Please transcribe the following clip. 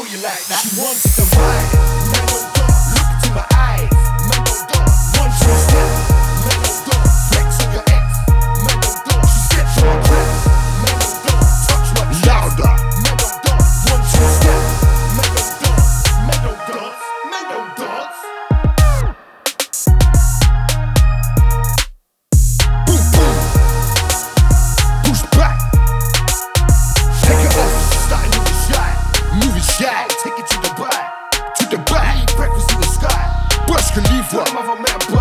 you like that. She wants the ride, man don't dance. Look into my eyes, man don't dance. 1, 2 step, man don't dance. Flex on your ex, man don't dance. She steps on my breath, man don't dance. Touch my chest, louder, man don't dance. 1, 2 step, man don't dance. Man don't dance, man don't dance. Boom boom, push back. Take it off, starting to get shy. Moving shy, take it to the back. To the back, breakfast in the sky. Burj Khalifa, mother man.